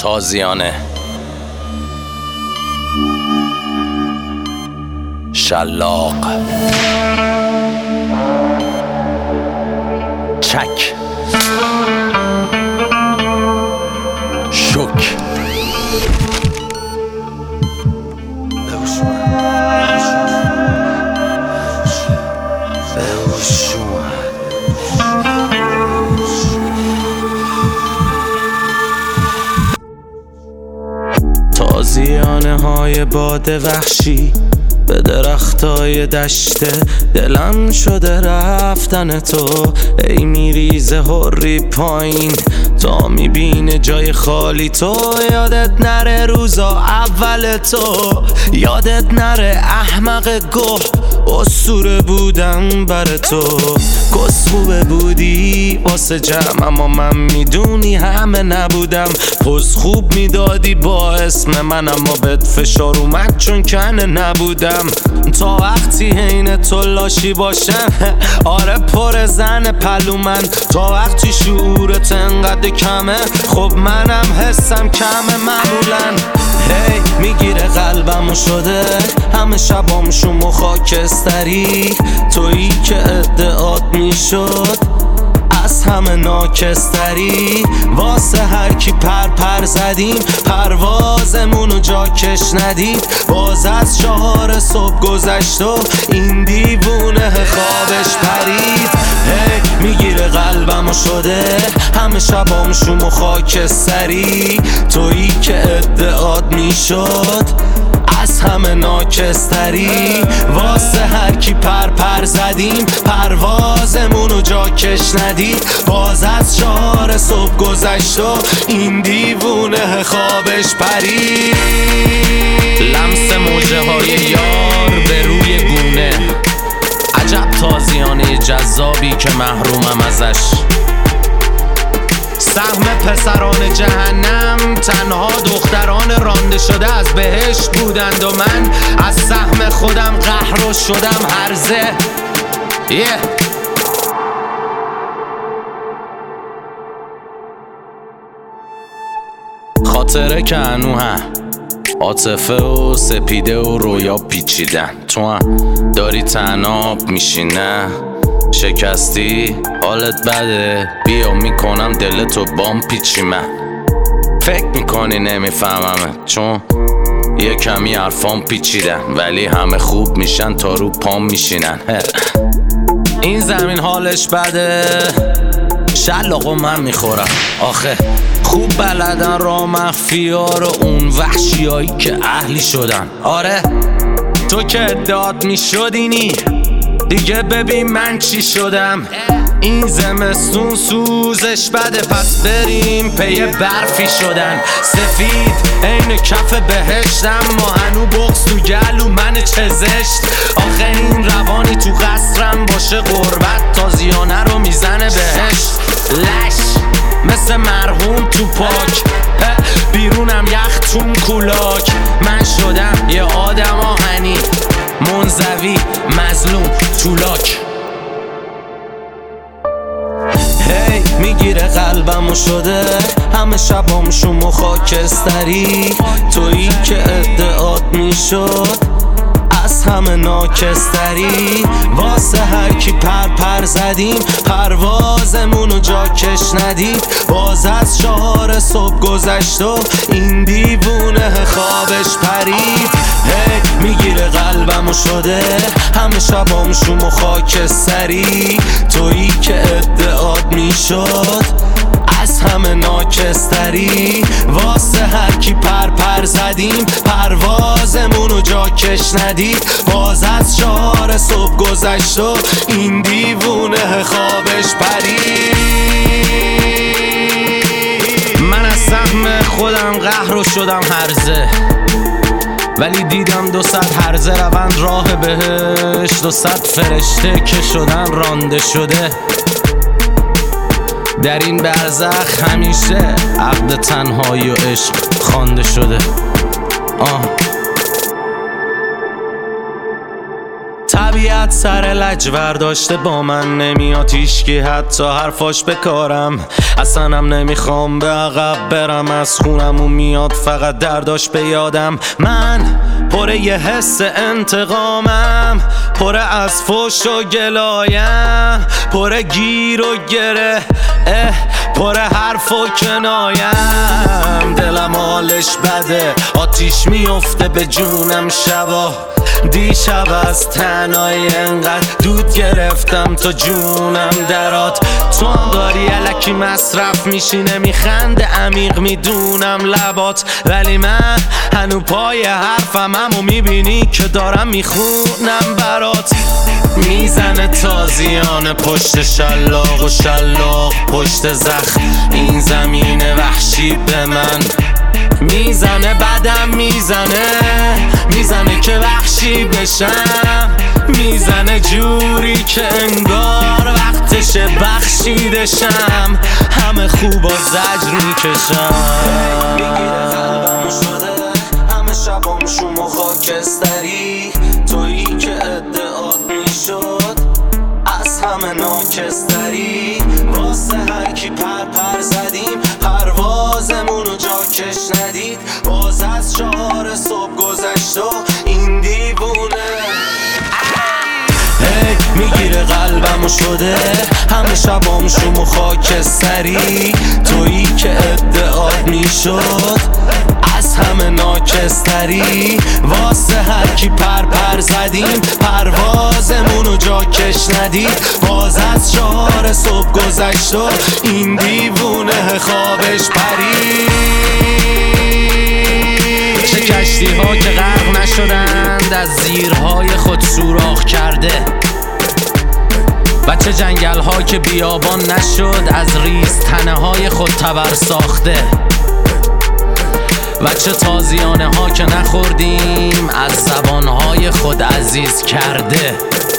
تازیانه شلاق چک شک تازیانه های باد وحشی به درختای دشته دلم شده رفتن تو ای میریزه هری پایین تا میبینه جای خالی تو یادت نره روزا اول تو یادت نره احمق گوه اسطوره بودم بر تو کسخوبه بودی واسه جمع اما من میدونی همه نبودم پس خوب میدادی با اسم من اما بهت فشار اومد چون کنه نبودم تا وقتی حین تو لاشی باشم آره پر زن پلو من تا وقتی شعورت انقدر کمه خب منم حسم کمه معمولا هی میگیره قلبمو شده همه شبام شما خاکستری تویی که ادعات میشد از همه ناکستری واسه هر کی پر زدیم پروازمونو جا کش ندید باز از 4 صبح گذشت و این دیوونه خوابش پرید هی میگیره قلبمو شده همه شبام شوم و خاکستری تویی که ادعات میشد از همه ناکستری واسه هر کی پر زدیم پروازمونو جا کش ندید باز از 4 صبح گذشت و این دیوونه خوابش پرید لمس موجه های یار به روی گونه عجب تازیانه جذابی که محرومم ازش سهم پسران جهنم تنها دختران رانده شده از بهشت بودند و من از سهم خودم قهر شدم هرزه خاطره که هنو هم عاطفه و سپیده و رویا پیچیدن تو هم داری تناب میشینه شکستی حالت بده بیا میکنم دلتو بام پیچی من فکر میکنی نمیفهممه چون یه کمی حرفام پیچیدن ولی همه خوب میشن تا رو پام میشینن این زمین حالش بده شلاقو من میخورم آخه خوب بلدن را مخفیا رو اون وحشیایی که اهلی شدن آره تو که ادعات میشدینی دیگه ببین من چی شدم این زمستون سوزش بده پس بریم پی برفی شدن سفید عین کف بهشتم ما هنو بغض تو گلو من چه زشت آخه این روانی تو قصرم باشه غربت تازیانه رو میزنه بهشت لش مثل مرحوم تو پاک بیرونم یخ چون کولاک من شدم یه آدم آهنی منزوی مظلوم طولاک هی میگیره قلبمو شده همه شبام شما خاکستری تویی که ادعات میشد از همه ناکستری واسه هر کی پر زدیم پروازمونو جا کش ندید باز از 4 صبح گذشت و این دیوونه خوابش پرید هی میگیره قلبمو شده همه شبام شوم و خاکستری تویی که ادعات میشد از همه ناکستری واسه هر کی پر زدیم پروازمونو جا کش ندید باز از 4 صبح گذشت و این دیوونه خوابش پرید من از سهم خودم قهر شدم هرزه ولی دیدم 200 هرزه روند راه بهشت 200 فرشته که شدن رانده شده در این برزخ همیشه عقد تنهایی و عشق خوانده شده طبیعت سر لجور داشته با من نمیاد هیچکی حتی حرفاش بکارم. اصلا هم نمیخوام به عقب برم، از خونمون میاد فقط درداش به یادم. من پر یه حس انتقامم، پر از فوش و گلایم، پر گیر و گره، پر حرف و کنایم. دلم حالش بده، آتیش میفته به جونم شبا. دیشب از تنهایی انقدر دود گرفتم تا جونم درات. تو هم داری الکی مصرف میشی، نمیخنده عمیق میدونم لبات، ولی من هنو پای حرفم همو میبینی که دارم میخونم برات. میزنه تازیانه پشت شلاق و شلاق پشت زخم، این زمین وحشی به من میزنه، بدم میزنه که وحشی بشم، میزنه جوری که انگار وقتش بخشیدشم، همه خوبا زجر میکشم. میگیره قلبمو شده همه شبام شوم و خاکستری، تویی که ادعات میشد از همه ناکستری. واسه هرکی پر زدیم پروازمونو جاکش ندید، باز از 4 صبح گذشت و این دیوونه میگیره قلبمو شده همه شبام شوم و خاکستری، تویی که ادعات میشد از همه ناکستری. واسه هرکی پر زدیم پروازمونو جاکش ندید، باز از 4 صبح گذشت و این دیوونه خوابش پرید. چه کشتی ها که غرق نشدند از زیرهای خود سوراخ کرده، و چه جنگل ها که بیابان نشد از ریز تنه های خود تبر ساخته، و چه تازیانه ها که نخوردیم از زبان های خود عزیز کرده.